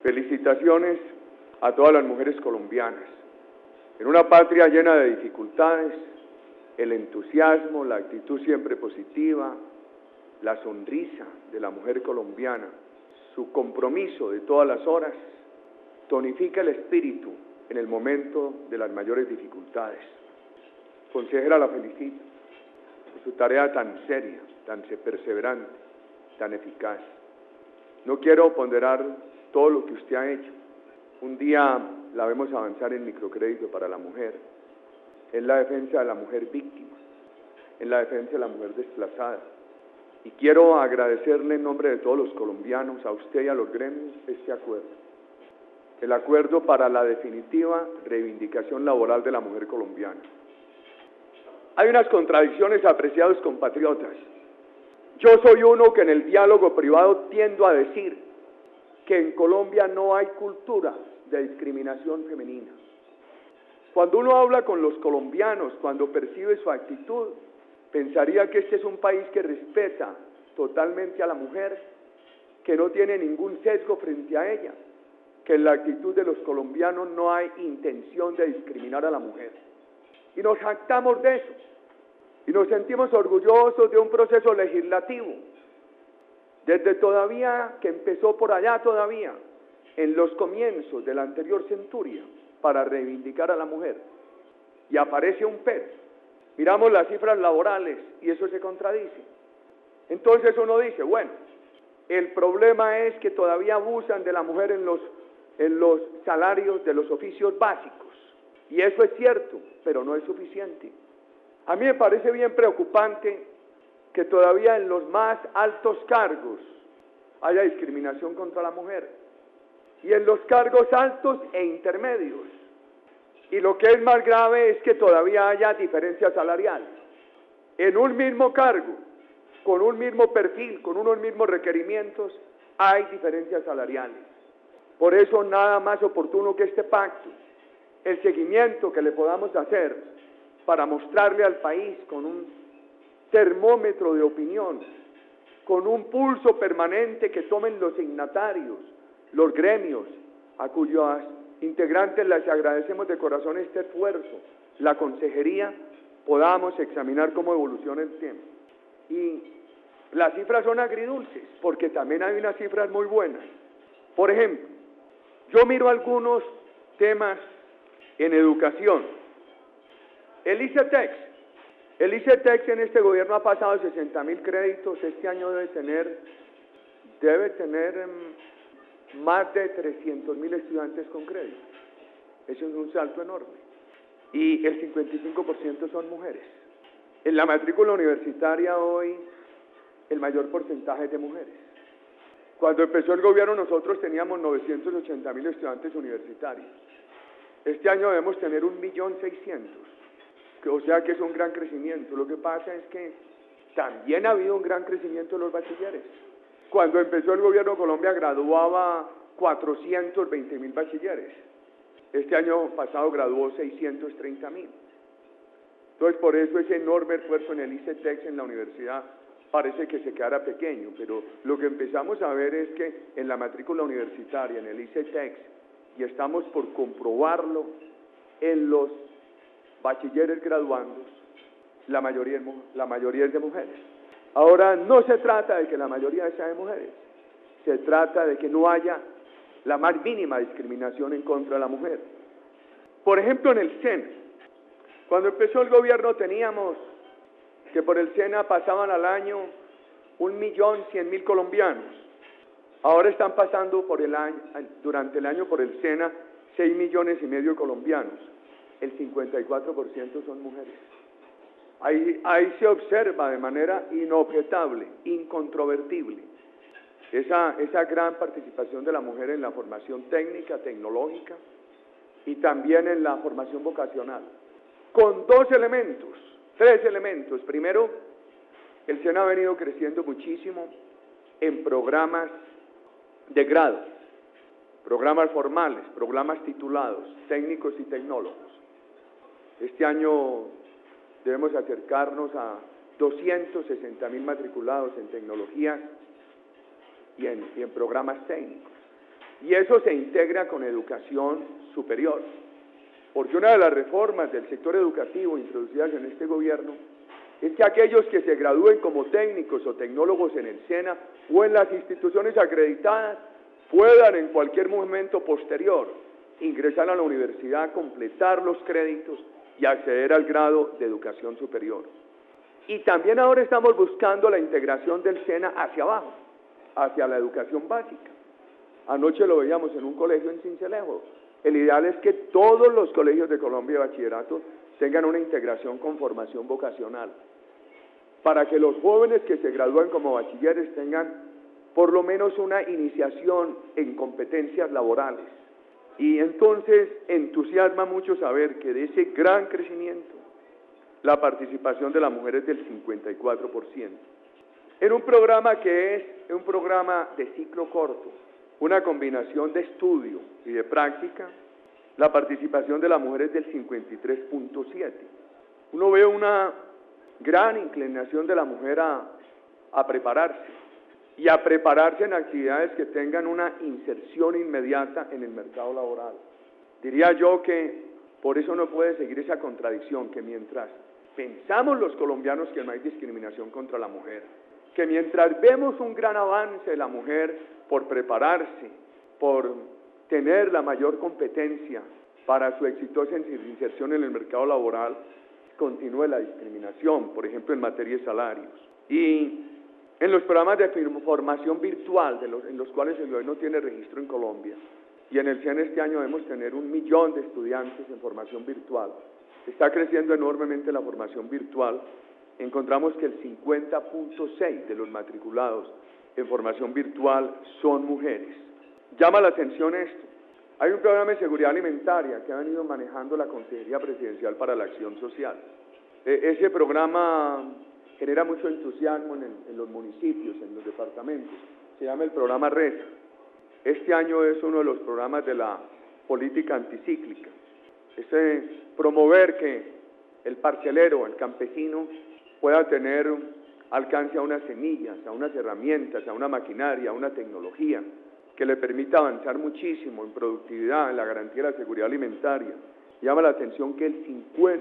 Felicitaciones a todas las mujeres colombianas. En una patria llena de dificultades, el entusiasmo, la actitud siempre positiva, la sonrisa de la mujer colombiana, su compromiso de todas las horas, tonifica el espíritu en el momento de las mayores dificultades. Consejera, la felicito por su tarea tan seria, tan perseverante, tan eficaz. No quiero ponderar todo lo que usted ha hecho. Un día la vemos avanzar en microcrédito para la mujer, en la defensa de la mujer víctima, en la defensa de la mujer desplazada. Y quiero agradecerle en nombre de todos los colombianos, a usted y a los gremios, este acuerdo. El acuerdo para la definitiva reivindicación laboral de la mujer colombiana. Hay unas contradicciones, apreciados compatriotas. Yo soy uno que en el diálogo privado tiendo a decir que en Colombia no hay cultura de discriminación femenina. Cuando uno habla con los colombianos, cuando percibe su actitud, pensaría que este es un país que respeta totalmente a la mujer, que no tiene ningún sesgo frente a ella, que en la actitud de los colombianos no hay intención de discriminar a la mujer. Y nos jactamos de eso, y nos sentimos orgullosos de un proceso legislativo, desde todavía, que empezó por allá todavía, en los comienzos de la anterior centuria, para reivindicar a la mujer. Y aparece un pero. Miramos las cifras laborales y eso se contradice. Entonces uno dice, bueno, el problema es que todavía abusan de la mujer en los salarios de los oficios básicos. Y eso es cierto, pero no es suficiente. A mí me parece bien preocupante que todavía en los más altos cargos haya discriminación contra la mujer. Y en los cargos altos e intermedios. Y lo que es más grave es que todavía haya diferencias salariales. En un mismo cargo, con un mismo perfil, con unos mismos requerimientos, hay diferencias salariales. Por eso nada más oportuno que este pacto, el seguimiento que le podamos hacer para mostrarle al país con un termómetro de opinión, con un pulso permanente que tomen los signatarios, los gremios, a cuyos integrantes les agradecemos de corazón este esfuerzo, la consejería, podamos examinar cómo evoluciona el tema. Y las cifras son agridulces, porque también hay unas cifras muy buenas. Por ejemplo, yo miro algunos temas en educación. El ICETEX en este gobierno ha pasado 60.000 créditos, este año debe tener más de 300.000 estudiantes con crédito. Eso es un salto enorme. Y el 55% son mujeres. En la matrícula universitaria hoy, el mayor porcentaje es de mujeres. Cuando empezó el gobierno nosotros teníamos 980.000 estudiantes universitarios. Este año debemos tener 1.600.000. O sea que es un gran crecimiento. Lo que pasa es que también ha habido un gran crecimiento en los bachilleres. Cuando empezó el gobierno de Colombia graduaba 420.000 bachilleres. Este año pasado graduó 630.000. Entonces por eso ese enorme esfuerzo en el ICETEX en la universidad parece que se quedara pequeño, pero lo que empezamos a ver es que en la matrícula universitaria, en el ICETEX, y estamos por comprobarlo en los bachilleres graduandos, la mayoría es de mujeres. Ahora, no se trata de que la mayoría sea de mujeres, se trata de que no haya la más mínima discriminación en contra de la mujer. Por ejemplo, en el SENA, cuando empezó el gobierno teníamos que por el SENA pasaban al año 1.100.000 colombianos. Ahora están pasando durante el año por el SENA 6,5 millones de colombianos. El 54% son mujeres. Ahí se observa de manera inobjetable, incontrovertible, esa gran participación de la mujer en la formación técnica, tecnológica y también en la formación vocacional. Con tres elementos. Primero, el SENA ha venido creciendo muchísimo en programas de grado, programas formales, programas titulados, técnicos y tecnólogos. Este año debemos acercarnos a 260.000 matriculados en tecnologías y en programas técnicos. y eso se integra con educación superior. Porque una de las reformas del sector educativo introducidas en este gobierno es que aquellos que se gradúen como técnicos o tecnólogos en el SENA o en las instituciones acreditadas puedan en cualquier momento posterior ingresar a la universidad, completar los créditos y acceder al grado de educación superior. Y también ahora estamos buscando la integración del SENA hacia abajo, hacia la educación básica. Anoche lo veíamos en un colegio en Sincelejo. El ideal es que todos los colegios de Colombia de bachillerato tengan una integración con formación vocacional, para que los jóvenes que se gradúan como bachilleres tengan por lo menos una iniciación en competencias laborales. Y entonces entusiasma mucho saber que de ese gran crecimiento, la participación de la mujer es del 54%. En un programa que es un programa de ciclo corto, una combinación de estudio y de práctica, la participación de la mujer es del 53.7%. Uno ve una gran inclinación de la mujer a prepararse, y a prepararse en actividades que tengan una inserción inmediata en el mercado laboral. Diría yo que por eso no puede seguir esa contradicción, que mientras pensamos los colombianos que no hay discriminación contra la mujer, que mientras vemos un gran avance de la mujer por prepararse, por tener la mayor competencia para su exitosa inserción en el mercado laboral, continúe la discriminación, por ejemplo en materia de salarios. Y en los programas de formación virtual, en los cuales el gobierno tiene registro en Colombia, y en el CEN este año debemos tener 1 millón de estudiantes en formación virtual. Está creciendo enormemente la formación virtual. Encontramos que el 50.6% de los matriculados en formación virtual son mujeres. Llama la atención esto. Hay un programa de seguridad alimentaria que ha venido manejando la Consejería Presidencial para la Acción Social. Ese programa genera mucho entusiasmo en los municipios, en los departamentos. Se llama el programa RESA. Este año es uno de los programas de la política anticíclica. Es promover que el parcelero, el campesino, pueda tener alcance a unas semillas, a unas herramientas, a una maquinaria, a una tecnología que le permita avanzar muchísimo en productividad, en la garantía de la seguridad alimentaria. Llama la atención que el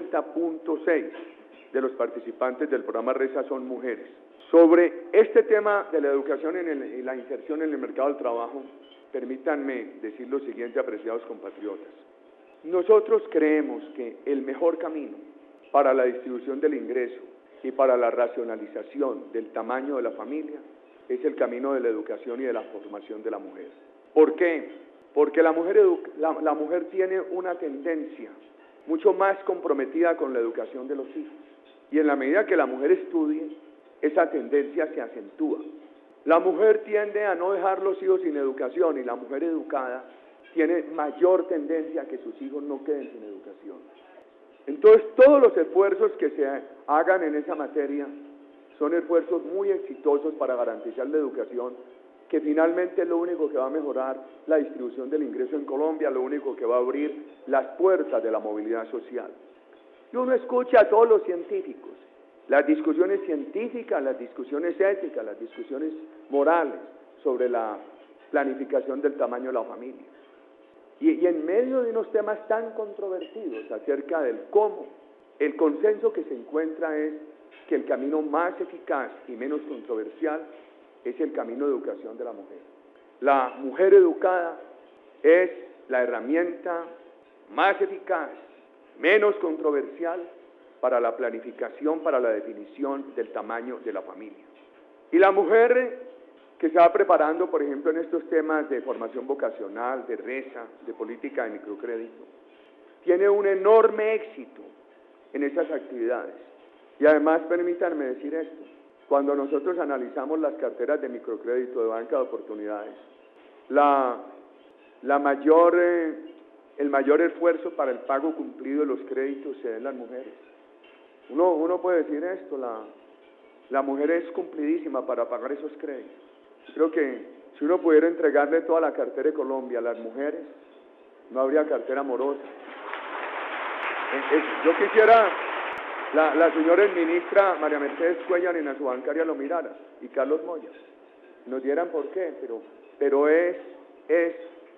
50.6% de los participantes del programa RESA son mujeres. Sobre este tema de la educación y la inserción en el mercado del trabajo, permítanme decir lo siguiente, apreciados compatriotas. Nosotros creemos que el mejor camino para la distribución del ingreso y para la racionalización del tamaño de la familia es el camino de la educación y de la formación de la mujer. ¿Por qué? Porque la mujer tiene una tendencia mucho más comprometida con la educación de los hijos. Y en la medida que la mujer estudie, esa tendencia se acentúa. La mujer tiende a no dejar los hijos sin educación y la mujer educada tiene mayor tendencia a que sus hijos no queden sin educación. Entonces, todos los esfuerzos que se hagan en esa materia son esfuerzos muy exitosos para garantizar la educación, que finalmente es lo único que va a mejorar la distribución del ingreso en Colombia, lo único que va a abrir las puertas de la movilidad social. Y uno escucha a todos los científicos, las discusiones científicas, las discusiones éticas, las discusiones morales sobre la planificación del tamaño de la familia. Y en medio de unos temas tan controvertidos acerca del cómo, el consenso que se encuentra es que el camino más eficaz y menos controversial es el camino de educación de la mujer. La mujer educada es la herramienta más eficaz, menos controversial para la planificación, para la definición del tamaño de la familia. Y la mujer que se va preparando, por ejemplo, en estos temas de formación vocacional, de RESA, de política de microcrédito, tiene un enorme éxito en esas actividades. Y además, permítanme decir esto, cuando nosotros analizamos las carteras de microcrédito, de banca de oportunidades, el mayor esfuerzo para el pago cumplido de los créditos se da en las mujeres. Uno puede decir esto, la mujer es cumplidísima para pagar esos créditos. Creo que si uno pudiera entregarle toda la cartera de Colombia a las mujeres, no habría cartera amorosa. Yo quisiera, la señora ministra María Mercedes Cuellar en su bancaria lo mirara, y Carlos Moya, nos dieran por qué, pero es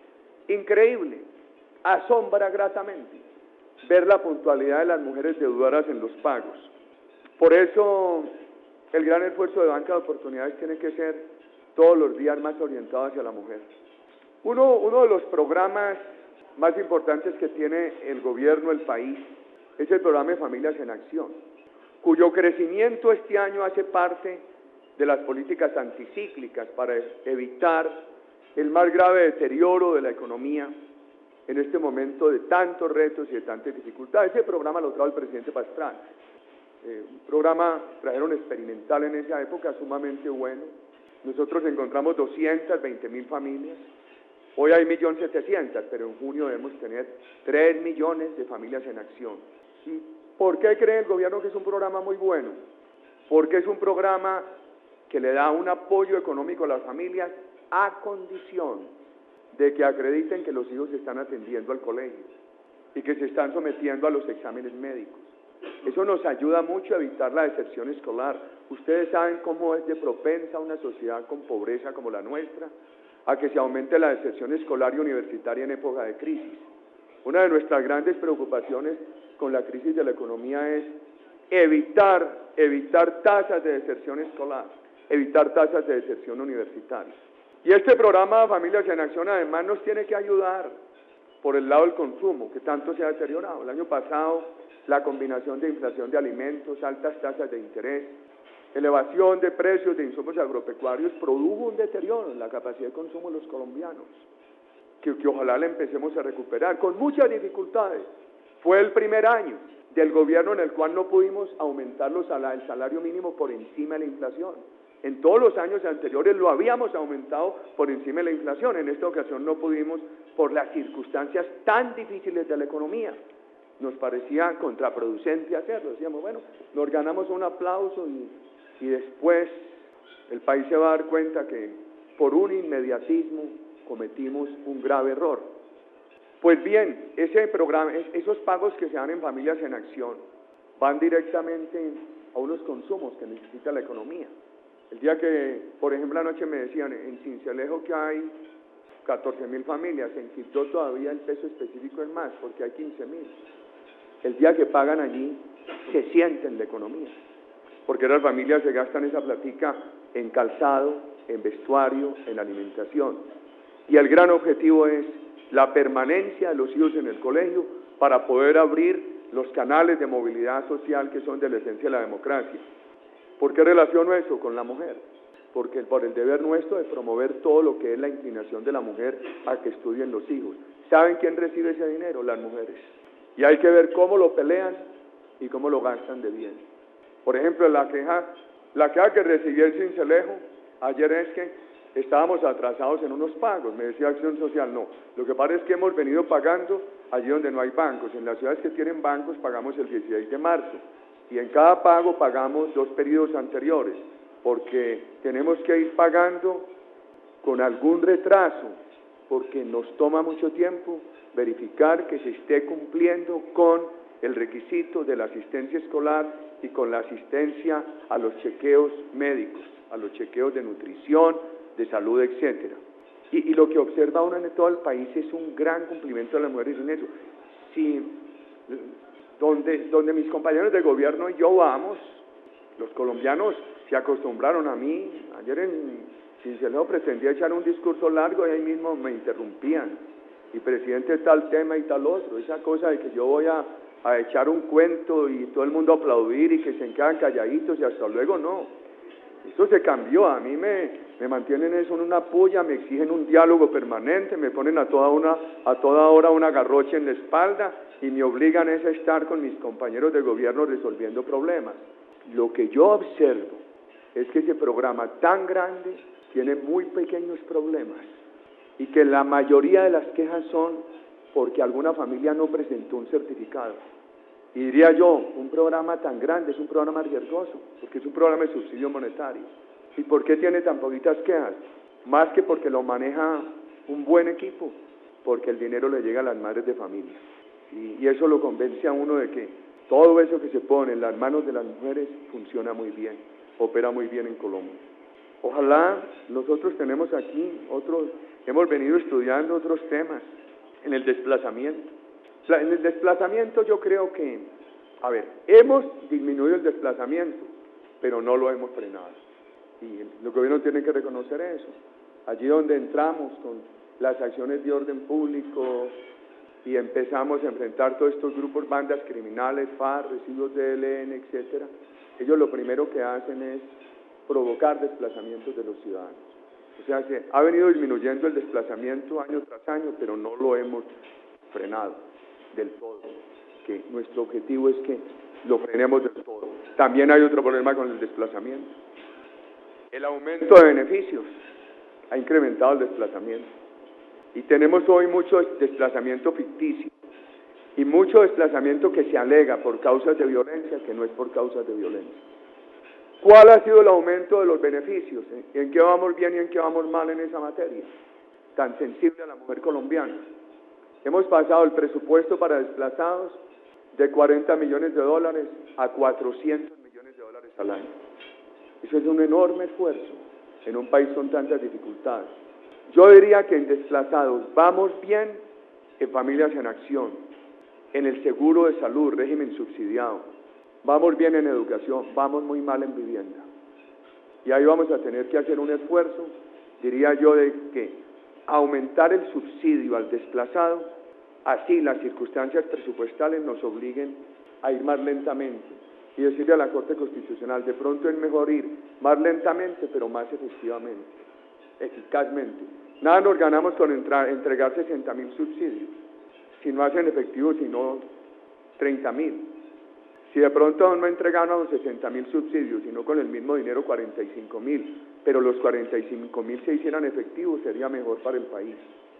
increíble, asombra gratamente ver la puntualidad de las mujeres deudoras en los pagos. Por eso el gran esfuerzo de Banca de Oportunidades tiene que ser todos los días más orientado hacia la mujer. Uno de los programas más importantes que tiene el gobierno, el país, es el programa de Familias en Acción, cuyo crecimiento este año hace parte de las políticas anticíclicas para evitar el más grave deterioro de la economía en este momento de tantos retos y de tantas dificultades. Ese programa lo trajo el presidente Pastrana, un programa, trajeron experimental en esa época, sumamente bueno. Nosotros encontramos 220.000 familias, hoy hay 1.700.000, pero en junio debemos tener 3 millones de familias en acción. ¿Y por qué cree el gobierno que es un programa muy bueno? Porque es un programa que le da un apoyo económico a las familias a condición de que acrediten que los hijos se están atendiendo al colegio y que se están sometiendo a los exámenes médicos. Eso nos ayuda mucho a evitar la deserción escolar. Ustedes saben cómo es de propensa una sociedad con pobreza como la nuestra a que se aumente la deserción escolar y universitaria en época de crisis. Una de nuestras grandes preocupaciones con la crisis de la economía es evitar tasas de deserción escolar, evitar tasas de deserción universitaria. Y este programa Familias en Acción además nos tiene que ayudar por el lado del consumo, que tanto se ha deteriorado. El año pasado, la combinación de inflación de alimentos, altas tasas de interés, elevación de precios de insumos agropecuarios produjo un deterioro en la capacidad de consumo de los colombianos, que ojalá le empecemos a recuperar, con muchas dificultades. Fue el primer año del gobierno en el cual no pudimos aumentar el salario mínimo por encima de la inflación. En todos los años anteriores lo habíamos aumentado por encima de la inflación. En esta ocasión no pudimos por las circunstancias tan difíciles de la economía. Nos parecía contraproducente hacerlo. Decíamos, bueno, nos ganamos un aplauso y después el país se va a dar cuenta que por un inmediatismo cometimos un grave error. Pues bien, ese programa, esos pagos que se dan en Familias en Acción van directamente a unos consumos que necesita la economía. El día que, por ejemplo, anoche me decían en Sincelejo que hay 14.000 familias, en Quibdó todavía el peso específico es más, porque hay 15.000. El día que pagan allí, se sienten la economía, porque las familias se gastan esa platica en calzado, en vestuario, en alimentación. Y el gran objetivo es la permanencia de los hijos en el colegio para poder abrir los canales de movilidad social que son de la esencia de la democracia. ¿Por qué relaciono eso con la mujer? Porque por el deber nuestro de promover todo lo que es la inclinación de la mujer a que estudien los hijos. ¿Saben quién recibe ese dinero? Las mujeres. Y hay que ver cómo lo pelean y cómo lo gastan de bien. Por ejemplo, la queja que recibí en Sincelejo ayer es que estábamos atrasados en unos pagos. Me decía Acción Social, no. Lo que pasa es que hemos venido pagando allí donde no hay bancos. En las ciudades que tienen bancos pagamos el 16 de marzo. Y en cada pago pagamos 2 periodos anteriores, porque tenemos que ir pagando con algún retraso, porque nos toma mucho tiempo verificar que se esté cumpliendo con el requisito de la asistencia escolar y con la asistencia a los chequeos médicos, a los chequeos de nutrición, de salud, etcétera. Y lo que observa uno en todo el país es un gran cumplimiento de las mujeres en eso. Si donde mis compañeros de gobierno y yo vamos, los colombianos se acostumbraron a mí. Ayer en Sincelejo pretendía echar un discurso largo y ahí mismo me interrumpían. Y presidente, tal tema y tal otro. Esa cosa de que yo voy a echar un cuento y todo el mundo a aplaudir y que se quedan calladitos y hasta luego, no. Eso se cambió. A mí me mantienen eso en una puya, me exigen un diálogo permanente, me ponen a toda hora una garrocha en la espalda y me obligan a estar con mis compañeros de gobierno resolviendo problemas. Lo que yo observo es que ese programa tan grande tiene muy pequeños problemas y que la mayoría de las quejas son porque alguna familia no presentó un certificado. Y diría yo, un programa tan grande es un programa riesgoso, porque es un programa de subsidio monetario. ¿Y por qué tiene tan poquitas quejas? Más que porque lo maneja un buen equipo, porque el dinero le llega a las madres de familia. Y eso lo convence a uno de que todo eso que se pone en las manos de las mujeres funciona muy bien, opera muy bien en Colombia. Ojalá nosotros tenemos aquí hemos venido estudiando otros temas. en el desplazamiento. En el desplazamiento yo creo que, hemos disminuido el desplazamiento, pero no lo hemos frenado. Y los gobiernos tienen que reconocer eso. Allí donde entramos con las acciones de orden público y empezamos a enfrentar todos estos grupos, bandas criminales, FARC, residuos de ELN, etcétera, ellos lo primero que hacen es provocar desplazamientos de los ciudadanos. O sea, se ha venido disminuyendo el desplazamiento año tras año, pero no lo hemos frenado del todo, que nuestro objetivo es que lo frenemos del todo. También hay otro problema con el desplazamiento. El aumento de beneficios ha incrementado el desplazamiento. Y tenemos hoy mucho desplazamiento ficticio y mucho desplazamiento que se alega por causas de violencia, que no es por causas de violencia. ¿Cuál ha sido el aumento de los beneficios? ¿En qué vamos bien y en qué vamos mal en esa materia tan sensible a la mujer colombiana? Hemos pasado el presupuesto para desplazados de $40 millones a $400 millones al año. Eso es un enorme esfuerzo en un país con tantas dificultades. Yo diría que en desplazados vamos bien en familias en acción, en el seguro de salud, régimen subsidiado, vamos bien en educación, vamos muy mal en vivienda. Y ahí vamos a tener que hacer un esfuerzo, diría yo, de que aumentar el subsidio al desplazado, así las circunstancias presupuestales nos obliguen a ir más lentamente. Y decirle a la Corte Constitucional, de pronto es mejor ir más lentamente, pero más efectivamente, eficazmente. Nada nos ganamos con entregar 60.000 subsidios, si no hacen efectivo, sino 30.000. Si de pronto no entregamos 60.000 subsidios, sino con el mismo dinero 45.000, pero los 45.000 se hicieran efectivos, sería mejor para el país.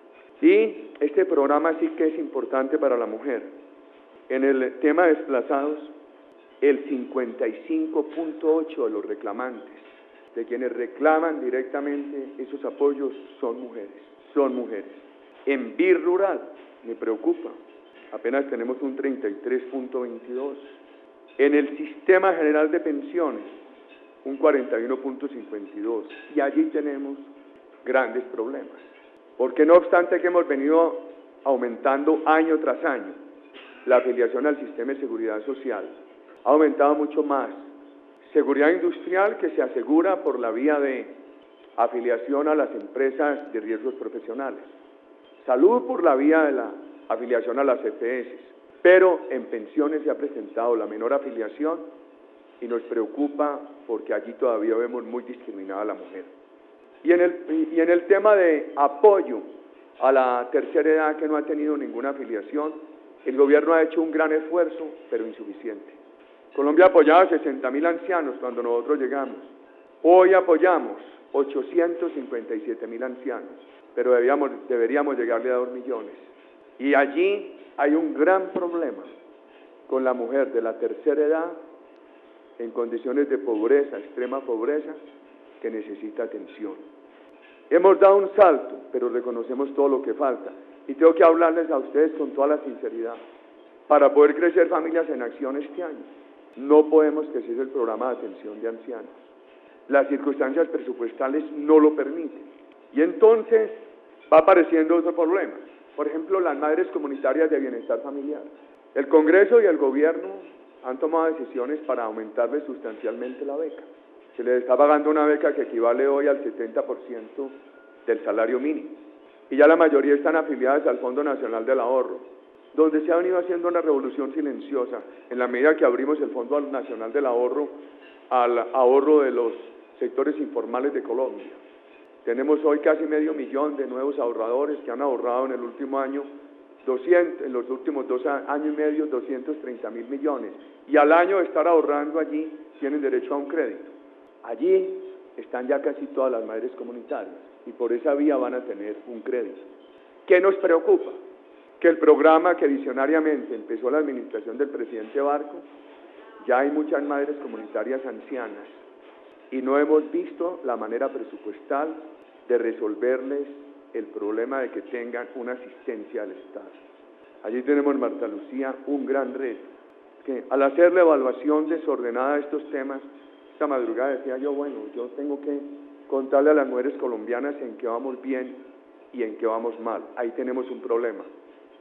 Y este programa sí que es importante para la mujer. En el tema de desplazados, el 55.8% de los reclamantes, de quienes reclaman directamente esos apoyos, son mujeres. En BIR rural, me preocupa, apenas tenemos un 33.22%. En el sistema general de pensiones, un 41.52%. Y allí tenemos grandes problemas. Porque no obstante que hemos venido aumentando año tras año la afiliación al sistema de seguridad social, ha aumentado mucho más. Seguridad industrial, que se asegura por la vía de afiliación a las empresas de riesgos profesionales. Salud por la vía de la afiliación a las EPS. Pero en pensiones se ha presentado la menor afiliación y nos preocupa porque allí todavía vemos muy discriminada a la mujer. Y en el tema de apoyo a la tercera edad, que no ha tenido ninguna afiliación, el gobierno ha hecho un gran esfuerzo, pero insuficiente. Colombia apoyaba a 60.000 ancianos cuando nosotros llegamos. Hoy apoyamos 857.000 ancianos, pero deberíamos llegarle a 2 millones. Y allí hay un gran problema con la mujer de la tercera edad en condiciones de pobreza, extrema pobreza, que necesita atención. Hemos dado un salto, pero reconocemos todo lo que falta. Y tengo que hablarles a ustedes con toda la sinceridad. Para poder crecer familias en acción este año, no podemos crecer el programa de atención de ancianos. Las circunstancias presupuestales no lo permiten. Y entonces va apareciendo otro problema. Por ejemplo, las madres comunitarias de bienestar familiar. El Congreso y el Gobierno han tomado decisiones para aumentarles sustancialmente la beca. Se les está pagando una beca que equivale hoy al 70% del salario mínimo. Y ya la mayoría están afiliadas al Fondo Nacional del Ahorro, donde se ha venido haciendo una revolución silenciosa en la medida que abrimos el Fondo Nacional del Ahorro al ahorro de los sectores informales de Colombia. Tenemos hoy casi 500.000 de nuevos ahorradores que han ahorrado en el último año, en los últimos 2 años y medio, 230.000 millones. Y al año de estar ahorrando allí, tienen derecho a un crédito. Allí están ya casi todas las madres comunitarias y por esa vía van a tener un crédito. ¿Qué nos preocupa? Que el programa que visionariamente empezó la administración del presidente Barco, ya hay muchas madres comunitarias ancianas y no hemos visto la manera presupuestal de resolverles el problema de que tengan una asistencia al Estado. Allí tenemos, Marta Lucía, un gran reto, que al hacer la evaluación desordenada de estos temas, esta madrugada decía yo, bueno, yo tengo que contarle a las mujeres colombianas en qué vamos bien y en qué vamos mal. Ahí tenemos un problema.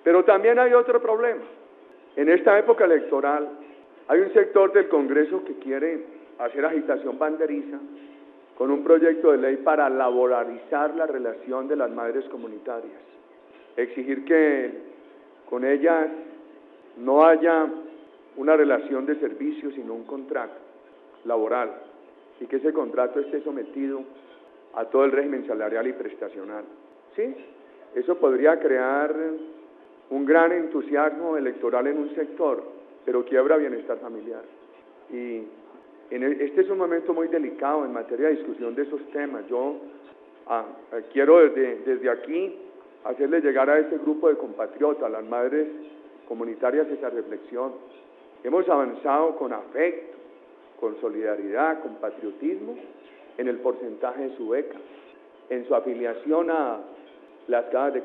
Pero también hay otro problema. En esta época electoral hay un sector del Congreso que quiere hacer agitación banderiza con un proyecto de ley para laboralizar la relación de las madres comunitarias, exigir que con ellas no haya una relación de servicio, sino un contrato laboral, y que ese contrato esté sometido a todo el régimen salarial y prestacional. ¿Sí? Eso podría crear un gran entusiasmo electoral en un sector, pero quiebra bienestar familiar. Y este es un momento muy delicado en materia de discusión de esos temas. Yo quiero desde aquí hacerle llegar a este grupo de compatriotas, a las madres comunitarias, esa reflexión. Hemos avanzado con afecto, con solidaridad, con patriotismo, en el porcentaje de su beca, en su afiliación a las cajas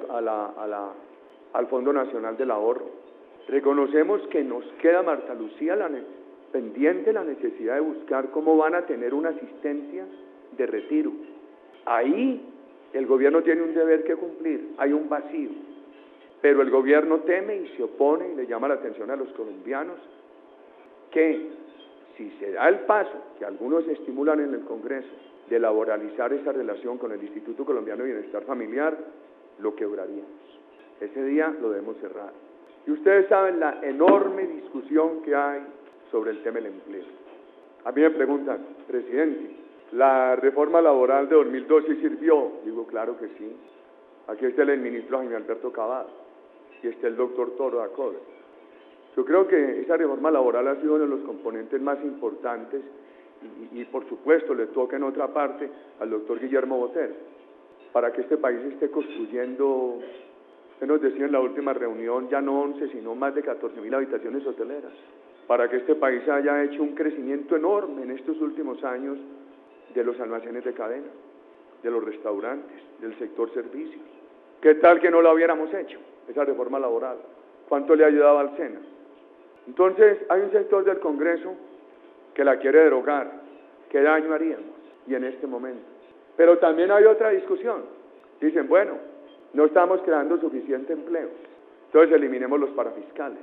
al Fondo Nacional del Ahorro. Reconocemos que nos queda, Marta Lucía, pendiente la necesidad de buscar cómo van a tener una asistencia de retiro. Ahí el gobierno tiene un deber que cumplir, hay un vacío, pero el gobierno teme y se opone y le llama la atención a los colombianos que si se da el paso, que algunos estimulan en el Congreso, de laboralizar esa relación con el Instituto Colombiano de Bienestar Familiar, lo quebraríamos. Ese día lo debemos cerrar. Y ustedes saben la enorme discusión que hay sobre el tema del empleo. A mí me preguntan, presidente, ¿la reforma laboral de 2002 sí sirvió? Digo, claro que sí. Aquí está el ministro Jaime Alberto Cavada y está el doctor Toro Acosta. Yo creo que esa reforma laboral ha sido uno de los componentes más importantes y por supuesto le toca en otra parte al doctor Guillermo Botero para que este país esté construyendo, usted nos decía en la última reunión, ya no 11 sino más de 14.000 habitaciones hoteleras, para que este país haya hecho un crecimiento enorme en estos últimos años de los almacenes de cadena, de los restaurantes, del sector servicios. ¿Qué tal que no lo hubiéramos hecho, esa reforma laboral? ¿Cuánto le ayudaba al SENA? Entonces, hay un sector del Congreso que la quiere derogar. ¿Qué daño haríamos? Y en este momento. Pero también hay otra discusión. Dicen, bueno, no estamos creando suficiente empleo, entonces eliminemos los parafiscales.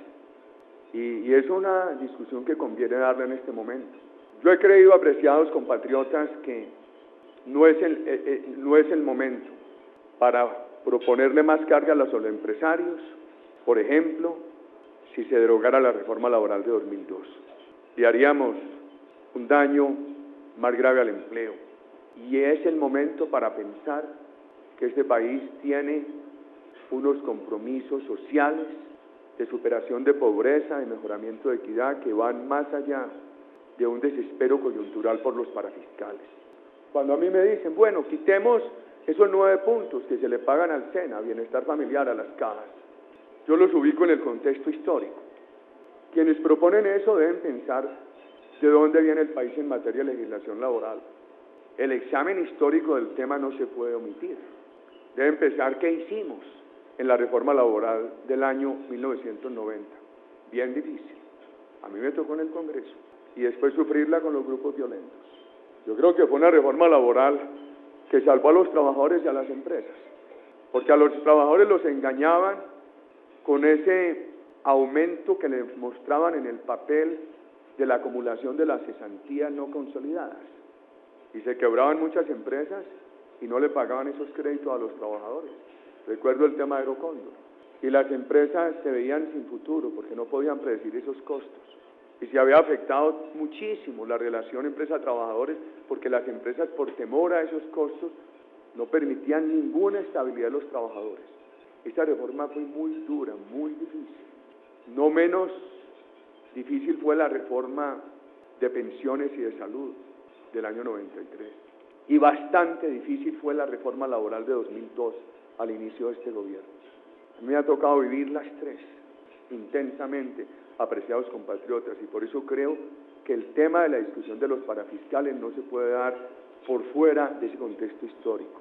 Y es una discusión que conviene darle en este momento. Yo he creído, apreciados compatriotas, que no es el momento para proponerle más carga a los empresarios, por ejemplo, si se derogara la reforma laboral de 2002. Y haríamos un daño más grave al empleo. Y es el momento para pensar que este país tiene unos compromisos sociales de superación de pobreza, de mejoramiento de equidad, que van más allá de un desespero coyuntural por los parafiscales. Cuando a mí me dicen, bueno, quitemos esos 9 puntos que se le pagan al SENA, bienestar familiar, a las cajas, yo los ubico en el contexto histórico. Quienes proponen eso deben pensar de dónde viene el país en materia de legislación laboral. El examen histórico del tema no se puede omitir. Deben pensar qué hicimos en la reforma laboral del año 1990. Bien difícil. A mí me tocó en el Congreso. Y después sufrirla con los grupos violentos. Yo creo que fue una reforma laboral que salvó a los trabajadores y a las empresas. Porque a los trabajadores los engañaban con ese aumento que les mostraban en el papel de la acumulación de las cesantías no consolidadas. Y se quebraban muchas empresas y no le pagaban esos créditos a los trabajadores. Recuerdo el tema de Aerocóndor. Y las empresas se veían sin futuro porque no podían predecir esos costos. Y se había afectado muchísimo la relación empresa-trabajadores porque las empresas, por temor a esos costos, no permitían ninguna estabilidad de los trabajadores. Esta reforma fue muy dura, muy difícil. No menos difícil fue la reforma de pensiones y de salud del año 93. Y bastante difícil fue la reforma laboral de 2002 al inicio de este gobierno. A mí me ha tocado vivir las tres intensamente, apreciados compatriotas, y por eso creo que el tema de la discusión de los parafiscales no se puede dar por fuera de ese contexto histórico.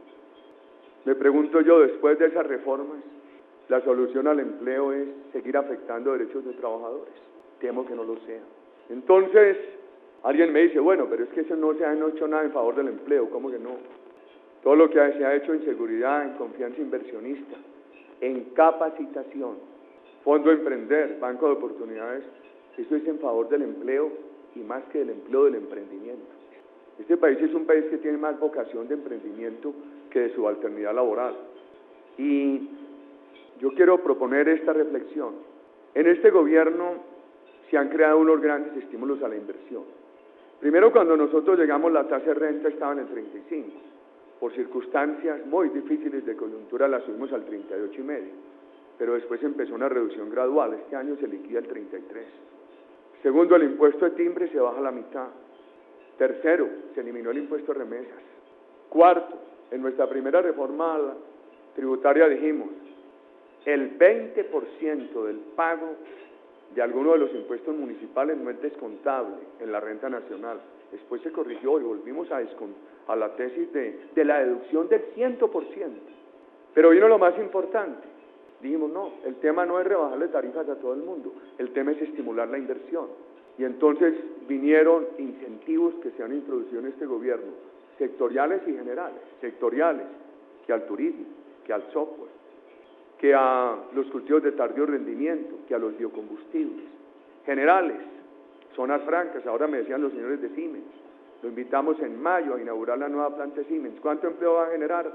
Me pregunto yo, después de esas reformas, ¿la solución al empleo es seguir afectando derechos de trabajadores? Temo que no lo sea. Entonces, alguien me dice, bueno, pero es que eso no se ha hecho nada en favor del empleo. ¿Cómo que no? Todo lo que se ha hecho en seguridad, en confianza inversionista, en capacitación, Fondo Emprender, Banco de Oportunidades. Esto es en favor del empleo y más que del empleo, del emprendimiento. Este país es un país que tiene más vocación de emprendimiento que de subalternidad laboral. Y yo quiero proponer esta reflexión. En este gobierno se han creado unos grandes estímulos a la inversión. Primero, cuando nosotros llegamos, la tasa de renta estaba en el 35. Por circunstancias muy difíciles de coyuntura la subimos al 38,5. Pero después empezó una reducción gradual. Este año se liquida el 33. Segundo, el impuesto de timbre se baja a la mitad. Tercero, se eliminó el impuesto de remesas. Cuarto, en nuestra primera reforma tributaria dijimos, el 20% del pago de alguno de los impuestos municipales no es descontable en la renta nacional. Después se corrigió y volvimos a la tesis de la deducción del 100%. Pero vino lo más importante. Dijimos, no, el tema no es rebajarle tarifas a todo el mundo, el tema es estimular la inversión. Y entonces vinieron incentivos que se han introducido en este gobierno, sectoriales y generales. Sectoriales, que al turismo, que al software, que a los cultivos de tardío rendimiento, que a los biocombustibles. Generales, zonas francas, ahora me decían los señores de Siemens, lo invitamos en mayo a inaugurar la nueva planta de Siemens. ¿Cuánto empleo va a generar?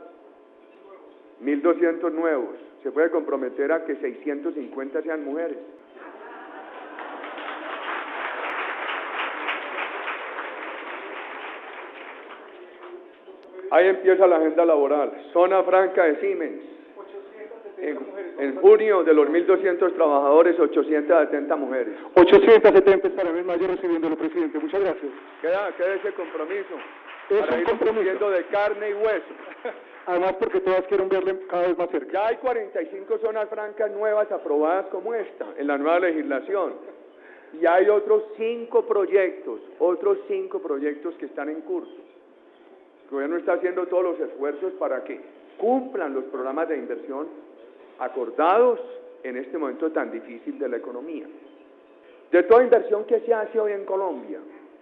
1.200 nuevos. Se puede comprometer a que 650 sean mujeres. Ahí empieza la agenda laboral. Zona franca de Siemens. En junio, de los 1.200 trabajadores, 870 mujeres. 870 estarán en mayo recibiéndolo, presidente. Muchas gracias. Queda ese compromiso. Es para un ir compromiso. cumpliendo de carne y hueso. Además, porque todas quieren verle cada vez más cerca. Ya hay 45 zonas francas nuevas aprobadas como esta, en la nueva legislación. Y hay otros 5 proyectos que están en curso. El gobierno está haciendo todos los esfuerzos para que cumplan los programas de inversión acordados en este momento tan difícil de la economía. De toda inversión que se hace hoy en Colombia,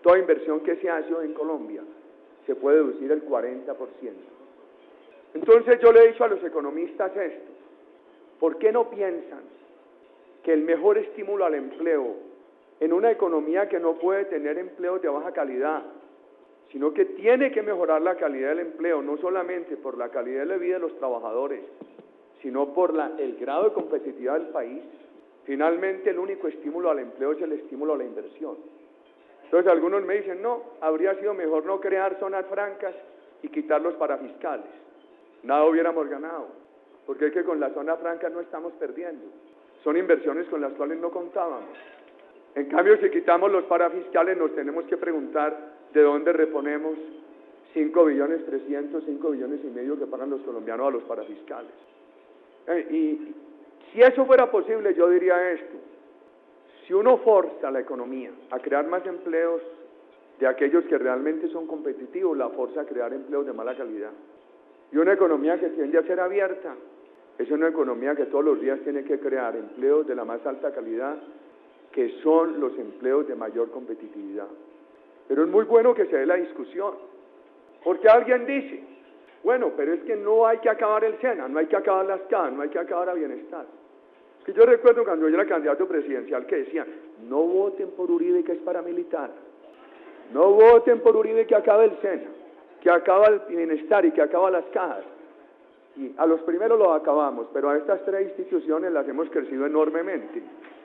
se puede deducir el 40%. Entonces yo le he dicho a los economistas esto, ¿por qué no piensan que el mejor estímulo al empleo en una economía que no puede tener empleos de baja calidad, sino que tiene que mejorar la calidad del empleo, no solamente por la calidad de la vida de los trabajadores, sino por el grado de competitividad del país? Finalmente, el único estímulo al empleo es el estímulo a la inversión. Entonces, algunos me dicen, no, habría sido mejor no crear zonas francas y quitar los parafiscales. Nada hubiéramos ganado, porque es que con las zonas francas no estamos perdiendo. Son inversiones con las cuales no contábamos. En cambio, si quitamos los parafiscales, nos tenemos que preguntar de dónde reponemos 5.300.000.000, 5,5 billones que pagan los colombianos a los parafiscales. Y si eso fuera posible, yo diría esto: si uno forza a la economía a crear más empleos de aquellos que realmente son competitivos, la forza a crear empleos de mala calidad. Y una economía que tiende a ser abierta es una economía que todos los días tiene que crear empleos de la más alta calidad, que son los empleos de mayor competitividad. Pero es muy bueno que se dé la discusión, porque alguien dice, bueno, pero es que no hay que acabar el SENA, no hay que acabar las CAS, no hay que acabar a bienestar. Es que yo recuerdo cuando yo era candidato presidencial que decían, no voten por Uribe, que es paramilitar, no voten por Uribe, que acaba el SENA, que acaba el bienestar y que acaba las cajas. Y a los primeros los acabamos, pero a estas 3 instituciones las hemos crecido enormemente.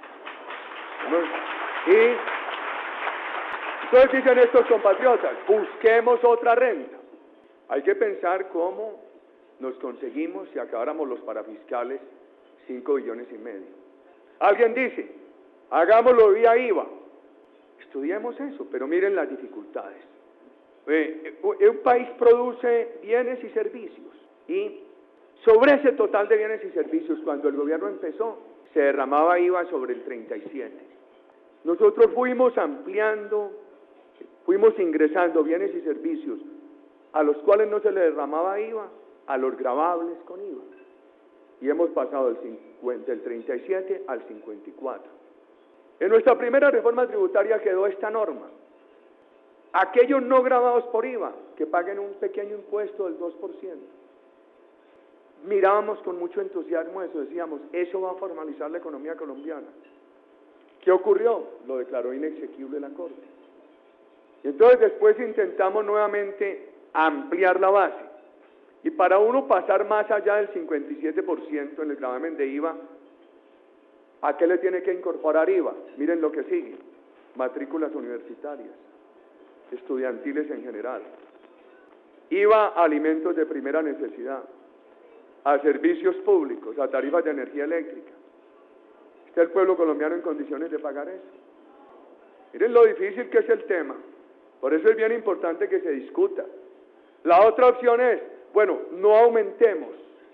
Y entonces dicen estos compatriotas, busquemos otra renta. Hay que pensar cómo nos conseguimos, si acabáramos los parafiscales, 5,5 billones. Alguien dice, hagámoslo vía IVA. Estudiemos eso, pero miren las dificultades. Un país produce bienes y servicios, y sobre ese total de bienes y servicios, cuando el gobierno empezó, se derramaba IVA sobre el 37. Nosotros fuimos ampliando, fuimos ingresando bienes y servicios a los cuales no se le derramaba IVA, a los gravables con IVA. Y hemos pasado del 37 al 54. En nuestra primera reforma tributaria quedó esta norma. Aquellos no gravados por IVA, que paguen un pequeño impuesto del 2%. mirábamos con mucho entusiasmo eso, decíamos, eso va a formalizar la economía colombiana. ¿Qué ocurrió? Lo declaró inexequible la Corte. Y entonces después intentamos nuevamente ampliar la base. Y para uno pasar más allá del 57% en el gravamen de IVA, ¿a qué le tiene que incorporar IVA? Miren lo que sigue: matrículas universitarias, estudiantiles en general, IVA a alimentos de primera necesidad, a servicios públicos, a tarifas de energía eléctrica. ¿Está el pueblo colombiano en condiciones de pagar eso? Miren lo difícil que es el tema. Por eso es bien importante que se discuta. La otra opción es, bueno, no aumentemos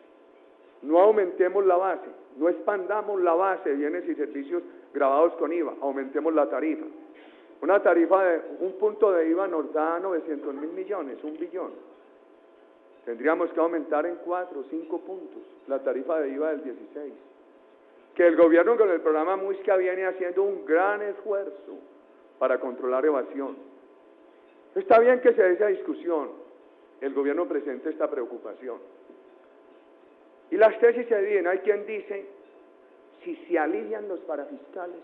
la base, no expandamos la base de bienes y servicios gravados con IVA, aumentemos la tarifa. Una tarifa de un punto de IVA nos da 900.000 millones, 1 billón. Tendríamos que aumentar en 4 o 5 puntos la tarifa de IVA del 16. Que el gobierno con el programa Muisca viene haciendo un gran esfuerzo para controlar evasión. Está bien que se dé esa discusión, el gobierno presente esta preocupación. Y las tesis se dividen. Hay quien dice, si se alivian los parafiscales,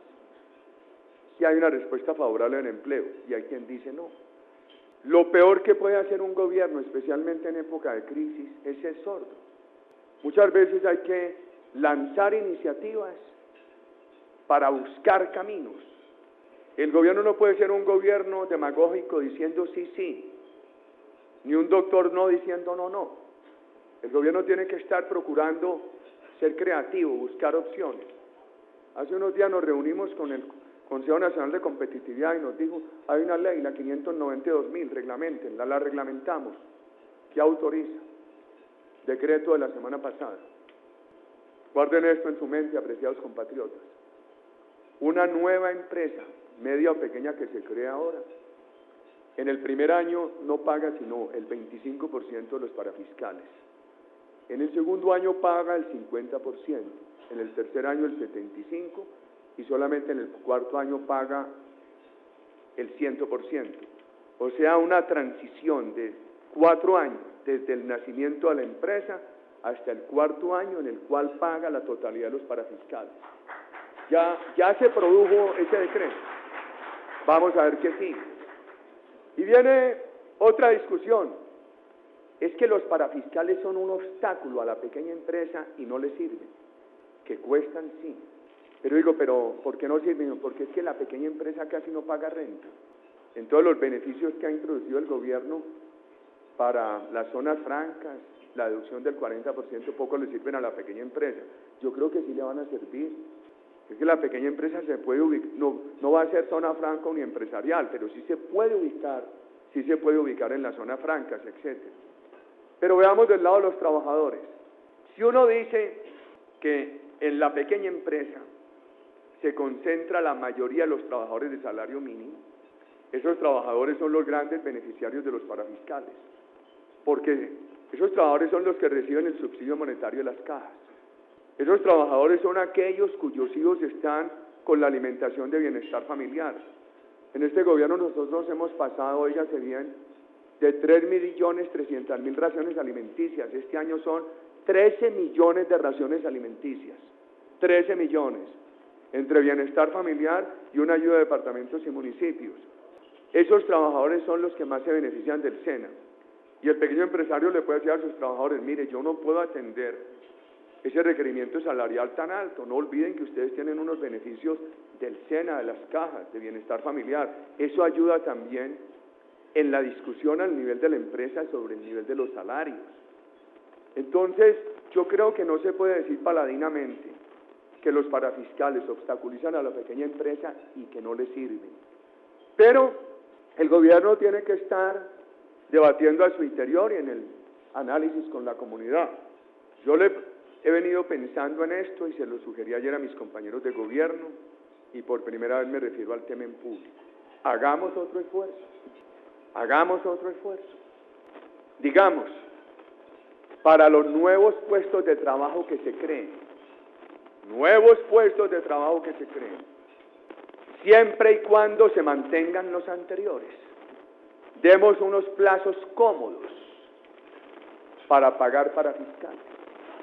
si hay una respuesta favorable al empleo, y hay quien dice no. Lo peor que puede hacer un gobierno, especialmente en época de crisis, es ser sordo. Muchas veces hay que lanzar iniciativas para buscar caminos. El gobierno no puede ser un gobierno demagógico diciendo sí, sí, ni un doctor no diciendo no, no. El gobierno tiene que estar procurando ser creativo, buscar opciones. Hace unos días nos reunimos con el Consejo Nacional de Competitividad y nos dijo, hay una ley, la 592.000, reglamentenla, la reglamentamos. ¿Qué autoriza? Decreto de la semana pasada. Guarden esto en su mente, apreciados compatriotas. Una nueva empresa, media o pequeña, que se crea ahora, en el primer año no paga sino el 25% de los parafiscales. En el segundo año paga el 50%, en el tercer año el 75%, y solamente en el cuarto año paga el 100%. O sea, una transición de 4 años, desde el nacimiento de la empresa hasta el cuarto año en el cual paga la totalidad de los parafiscales. Ya se produjo ese decreto. Vamos a ver qué sigue. Y viene otra discusión. Es que los parafiscales son un obstáculo a la pequeña empresa y no le sirven. Que cuestan, sí. Pero digo, ¿por qué no sirven? Porque es que la pequeña empresa casi no paga renta. En todos los beneficios que ha introducido el gobierno para las zonas francas, la deducción del 40%, poco le sirven a la pequeña empresa. Yo creo que sí le van a servir. Es que la pequeña empresa se puede ubicar, no va a ser zona franca ni empresarial, pero sí se puede ubicar en las zonas francas, etc. Pero veamos del lado de los trabajadores. Si uno dice que en la pequeña empresa se concentra la mayoría de los trabajadores de salario mínimo, esos trabajadores son los grandes beneficiarios de los parafiscales, porque esos trabajadores son los que reciben el subsidio monetario de las cajas. Esos trabajadores son aquellos cuyos hijos están con la alimentación de bienestar familiar. En este gobierno nosotros hemos pasado, óigase bien, de 3.300.000 raciones alimenticias. Este año son 13 millones de raciones alimenticias. 13 millones, entre bienestar familiar y una ayuda de departamentos y municipios. Esos trabajadores son los que más se benefician del SENA. Y el pequeño empresario le puede decir a sus trabajadores, mire, yo no puedo atender ese requerimiento salarial tan alto. No olviden que ustedes tienen unos beneficios del SENA, de las cajas, de bienestar familiar. Eso ayuda también en la discusión al nivel de la empresa sobre el nivel de los salarios. Entonces, yo creo que no se puede decir paladinamente que los parafiscales obstaculizan a la pequeña empresa y que no le sirven. Pero el gobierno tiene que estar debatiendo a su interior y en el análisis con la comunidad. Yo he venido pensando en esto y se lo sugerí ayer a mis compañeros de gobierno y por primera vez me refiero al tema en público. Hagamos otro esfuerzo. Digamos, para los nuevos puestos de trabajo que se creen, siempre y cuando se mantengan los anteriores, demos unos plazos cómodos para pagar parafiscales.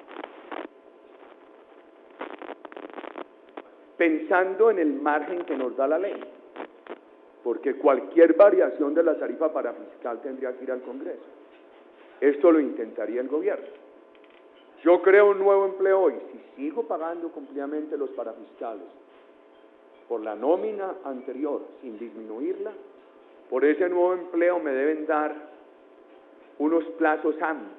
pensando en el margen que nos da la ley, porque cualquier variación de la tarifa parafiscal tendría que ir al Congreso. Esto lo intentaría el gobierno. Yo creo un nuevo empleo hoy, si sigo pagando cumplidamente los parafiscales por la nómina anterior, sin disminuirla, por ese nuevo empleo me deben dar unos plazos amplios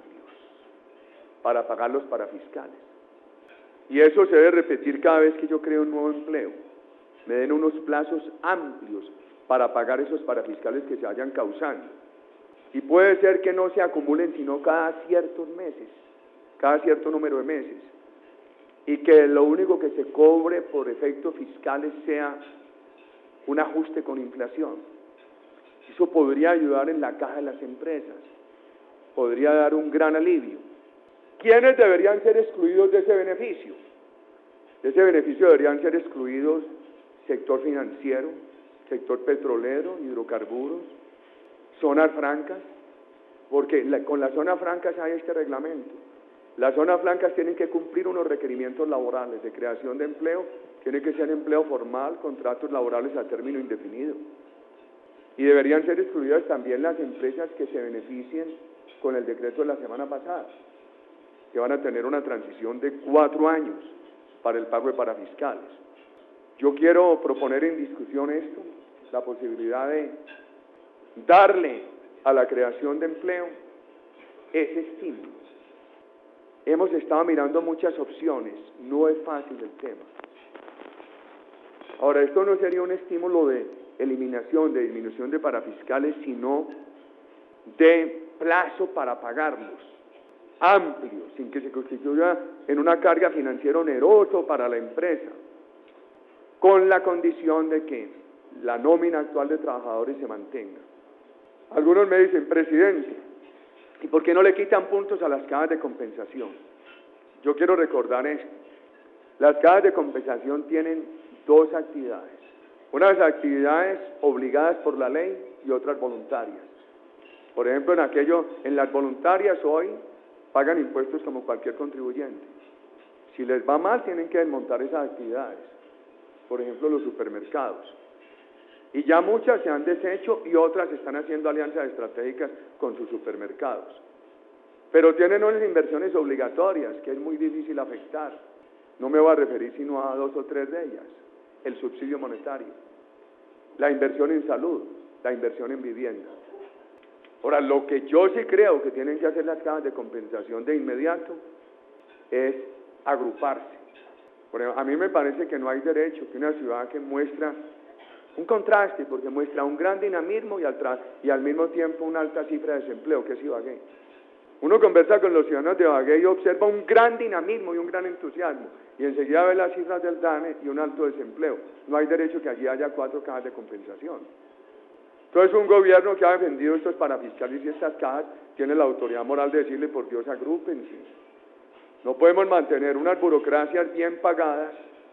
para pagar los parafiscales. Y eso se debe repetir cada vez que yo creo un nuevo empleo. Me den unos plazos amplios para pagar esos parafiscales que se vayan causando. Y puede ser que no se acumulen sino cada ciertos meses, cada cierto número de meses. Y que lo único que se cobre por efectos fiscales sea un ajuste con inflación. Eso podría ayudar en la caja de las empresas, podría dar un gran alivio. ¿Quiénes deberían ser excluidos de ese beneficio? De ese beneficio deberían ser excluidos sector financiero, sector petrolero, hidrocarburos, zonas francas, porque con las zonas francas hay este reglamento. Las zonas francas tienen que cumplir unos requerimientos laborales de creación de empleo, tiene que ser empleo formal, contratos laborales a término indefinido. Y deberían ser excluidas también las empresas que se beneficien con el decreto de la semana pasada, que van a tener una transición de 4 años para el pago de parafiscales. Yo quiero proponer en discusión esto, la posibilidad de darle a la creación de empleo ese estímulo. Hemos estado mirando muchas opciones, no es fácil el tema. Ahora, esto no sería un estímulo de eliminación, de disminución de parafiscales, sino de plazo para pagarlos, amplio, sin que se constituya en una carga financiera onerosa para la empresa, con la condición de que la nómina actual de trabajadores se mantenga. Algunos me dicen, presidente, ¿y por qué no le quitan puntos a las cajas de compensación? Yo quiero recordar esto. Las cajas de compensación tienen 2 actividades. Unas actividades obligadas por la ley y otras voluntarias. Por ejemplo, en las voluntarias hoy pagan impuestos como cualquier contribuyente. Si les va mal, tienen que desmontar esas actividades. Por ejemplo, los supermercados. Y ya muchas se han deshecho y otras están haciendo alianzas estratégicas con sus supermercados. Pero tienen unas inversiones obligatorias que es muy difícil afectar. No me voy a referir sino a 2 o 3 de ellas. El subsidio monetario, la inversión en salud, la inversión en vivienda. Ahora, lo que yo sí creo que tienen que hacer las cajas de compensación de inmediato es agruparse. Por ejemplo, a mí me parece que no hay derecho que una ciudad que muestra un contraste, porque muestra un gran dinamismo y al mismo tiempo una alta cifra de desempleo, que es Ibagué. Uno conversa con los ciudadanos de Ibagué y observa un gran dinamismo y un gran entusiasmo, y enseguida ve las cifras del DANE y un alto desempleo. No hay derecho que allí haya 4 cajas de compensación. Entonces, un gobierno que ha defendido estos parafiscales y estas cajas tiene la autoridad moral de decirle, por Dios, agrúpense. No podemos mantener unas burocracias bien pagadas,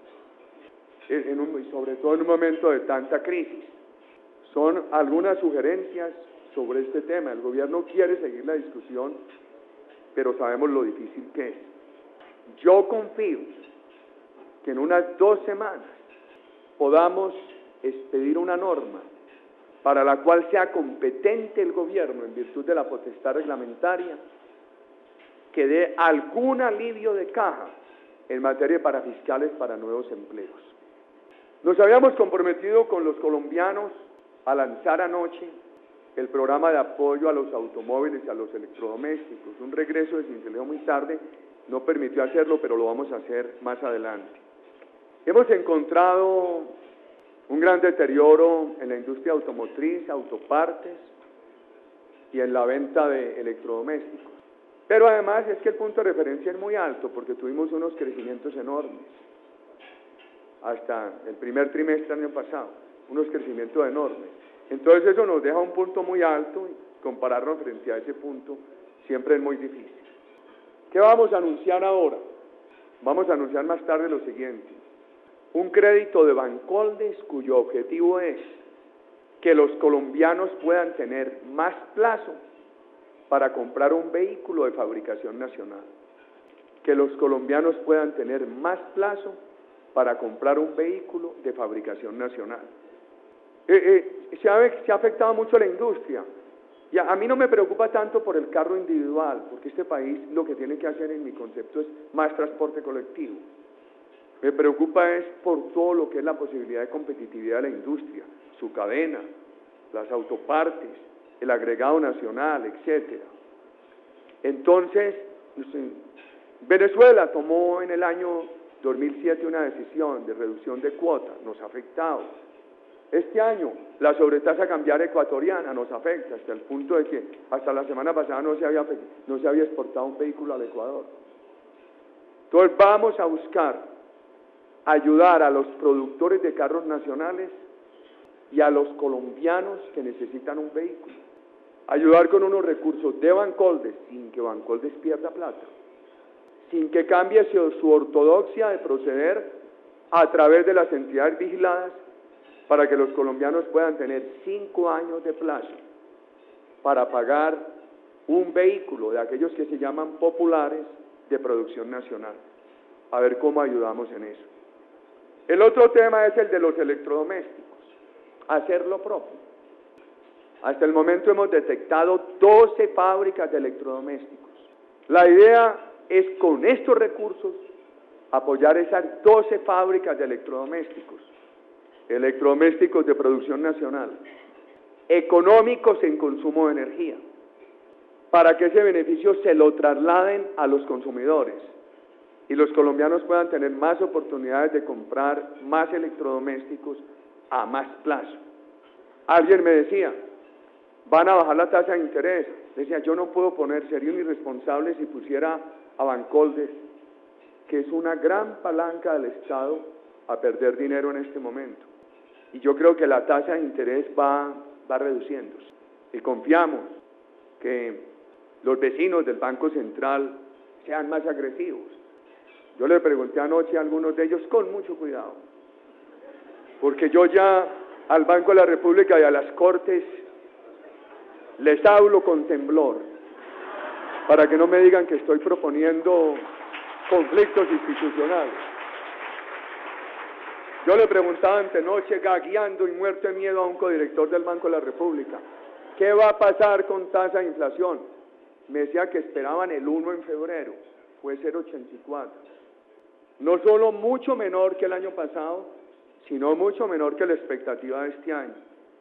sobre todo en un momento de tanta crisis. Son algunas sugerencias sobre este tema. El gobierno quiere seguir la discusión, pero sabemos lo difícil que es. Yo confío que en unas 2 semanas podamos expedir una norma para la cual sea competente el gobierno, en virtud de la potestad reglamentaria, que dé algún alivio de caja en materia de parafiscales para nuevos empleos. Nos habíamos comprometido con los colombianos a lanzar anoche el programa de apoyo a los automóviles y a los electrodomésticos. Un regreso de Cincelejo muy tarde no permitió hacerlo, pero lo vamos a hacer más adelante. Hemos encontrado un gran deterioro en la industria automotriz, autopartes y en la venta de electrodomésticos. Pero además es que el punto de referencia es muy alto porque tuvimos unos crecimientos enormes. Hasta el primer trimestre del año pasado, unos crecimientos enormes. Entonces eso nos deja un punto muy alto y compararnos frente a ese punto siempre es muy difícil. ¿Qué vamos a anunciar ahora? Vamos a anunciar más tarde lo siguiente. Un crédito de Bancoldes cuyo objetivo es que los colombianos puedan tener más plazo para comprar un vehículo de fabricación nacional. Que los colombianos puedan tener más plazo para comprar un vehículo de fabricación nacional. Se ha afectado mucho la industria. Y a mí no me preocupa tanto por el carro individual, porque este país lo que tiene que hacer en mi concepto es más transporte colectivo. Me preocupa es por todo lo que es la posibilidad de competitividad de la industria, su cadena, las autopartes, el agregado nacional, etcétera. Entonces, Venezuela tomó en el año 2007 una decisión de reducción de cuotas, nos ha afectado. Este año, la sobretasa cambiaria ecuatoriana nos afecta hasta el punto de que hasta la semana pasada no se había exportado un vehículo al Ecuador. Entonces vamos a buscar ayudar a los productores de carros nacionales y a los colombianos que necesitan un vehículo. Ayudar con unos recursos de Bancoldes sin que Bancoldes pierda plata, sin que cambie su ortodoxia de proceder a través de las entidades vigiladas, para que los colombianos puedan tener 5 años de plazo para pagar un vehículo de aquellos que se llaman populares de producción nacional. A ver cómo ayudamos en eso. El otro tema es el de los electrodomésticos, hacer lo propio. Hasta el momento hemos detectado 12 fábricas de electrodomésticos. La idea es con estos recursos apoyar esas 12 fábricas de electrodomésticos de producción nacional, económicos en consumo de energía, para que ese beneficio se lo trasladen a los consumidores y los colombianos puedan tener más oportunidades de comprar más electrodomésticos a más plazo. Alguien me decía, van a bajar la tasa de interés. Decía, yo no puedo sería un irresponsable si pusiera a Bancoldes, que es una gran palanca del Estado, a perder dinero en este momento. Y yo creo que la tasa de interés va reduciéndose. Y confiamos que los vecinos del Banco Central sean más agresivos. Yo le pregunté anoche a algunos de ellos con mucho cuidado, porque yo ya al Banco de la República y a las Cortes les hablo con temblor, para que no me digan que estoy proponiendo conflictos institucionales. Yo le preguntaba antenoche, gagueando y muerto de miedo a un codirector del Banco de la República, ¿qué va a pasar con tasa de inflación? Me decía que esperaban el 1 en febrero, fue 0,84. No solo mucho menor que el año pasado, sino mucho menor que la expectativa de este año.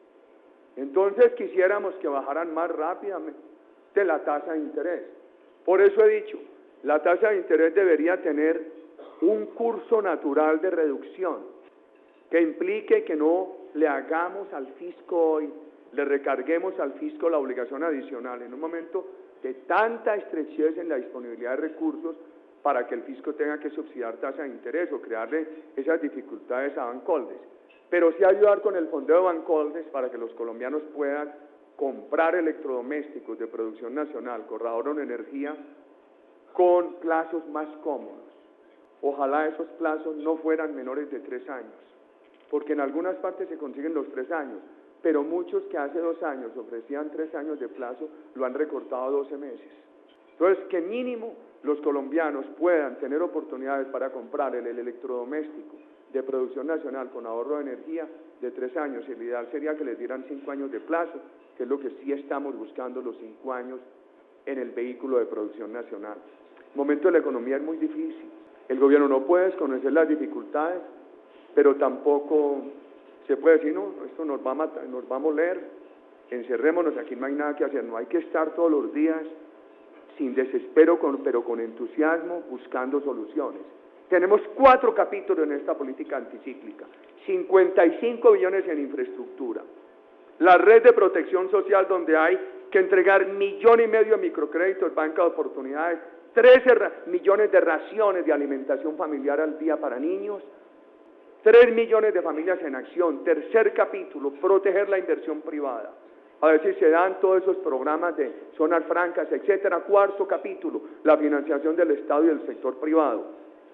Entonces quisiéramos que bajaran más rápidamente la tasa de interés. Por eso he dicho, la tasa de interés debería tener un curso natural de reducción, que implique que no le hagamos al fisco hoy, le recarguemos al fisco la obligación adicional en un momento de tanta estrechez en la disponibilidad de recursos para que el fisco tenga que subsidiar tasa de interés o crearle esas dificultades a Bancoldes. Pero sí ayudar con el fondeo de Bancoldes para que los colombianos puedan comprar electrodomésticos de producción nacional con ahorro en energía con plazos más cómodos. Ojalá esos plazos no fueran menores de 3 años, porque en algunas partes se consiguen los 3 años, pero muchos que hace 2 años ofrecían 3 años de plazo lo han recortado a 12 meses. Entonces, que mínimo los colombianos puedan tener oportunidades para comprar el electrodoméstico de producción nacional con ahorro de energía de 3 años. El ideal sería que les dieran 5 años de plazo, que es lo que sí estamos buscando, los 5 años en el vehículo de producción nacional. El momento de la economía es muy difícil. El gobierno no puede desconocer las dificultades, pero tampoco se puede decir, no, esto nos va a matar, nos va a moler, encerrémonos, aquí no hay nada que hacer. No, hay que estar todos los días sin desespero, pero con entusiasmo, buscando soluciones. Tenemos 4 capítulos en esta política anticíclica, 55 billones en infraestructura, la red de protección social donde hay que entregar 1,5 millones de microcréditos, banca de oportunidades, 13 millones de raciones de alimentación familiar al día para niños, 3 millones de familias en acción. Tercer capítulo, proteger la inversión privada. A ver si se dan todos esos programas de zonas francas, etcétera. Cuarto capítulo, la financiación del Estado y del sector privado,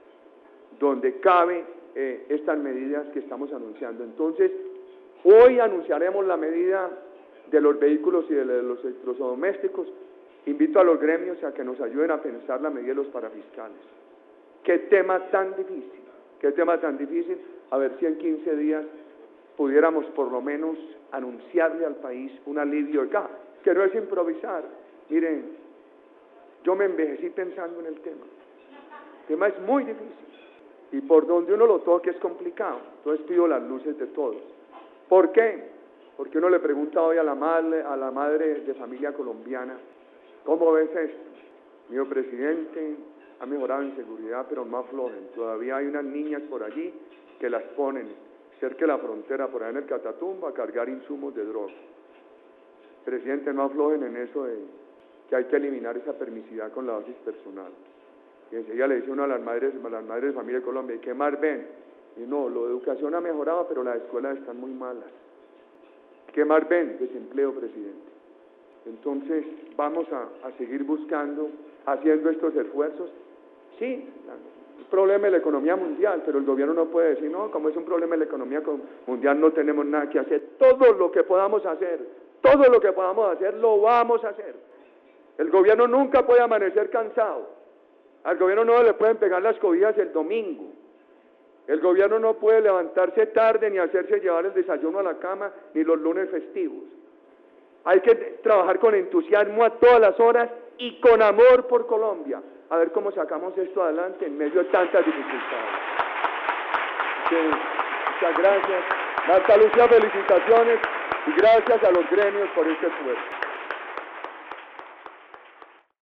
donde cabe estas medidas que estamos anunciando. Entonces, hoy anunciaremos la medida de los vehículos y de los electrodomésticos. Invito a los gremios a que nos ayuden a pensar la medida de los parafiscales. Qué tema tan difícil. qué tema tan difícil, a ver si en 15 días pudiéramos por lo menos anunciarle al país un alivio de caja, que no es improvisar. Miren, yo me envejecí pensando en el tema es muy difícil, y por donde uno lo toque es complicado, entonces pido las luces de todos. ¿Por qué? Porque uno le pregunta hoy a la madre de familia colombiana, ¿cómo ves esto? Mío presidente, ha mejorado en seguridad, pero no aflojen. Todavía hay unas niñas por allí que las ponen cerca de la frontera, por allá en el Catatumbo, a cargar insumos de droga. Presidente, no aflojen en eso de que hay que eliminar esa permisividad con la dosis personal. Y enseguida le dice uno a las madres de familia de Colombia, ¿y qué más ven? Y no, la educación ha mejorado, pero las escuelas están muy malas. ¿Qué más ven? Desempleo, presidente. Entonces, vamos a seguir buscando, haciendo estos esfuerzos. Sí, el problema es la economía mundial, pero el gobierno no puede decir, no, como es un problema de la economía mundial, no tenemos nada que hacer. Todo lo que podamos hacer, lo vamos a hacer. El gobierno nunca puede amanecer cansado. Al gobierno no le pueden pegar las cobijas el domingo. El gobierno no puede levantarse tarde ni hacerse llevar el desayuno a la cama, ni los lunes festivos. Hay que trabajar con entusiasmo a todas las horas y con amor por Colombia. A ver cómo sacamos esto adelante en medio de tantas dificultades. Sí, muchas gracias. Marta Lucía, felicitaciones y gracias a los gremios por este esfuerzo.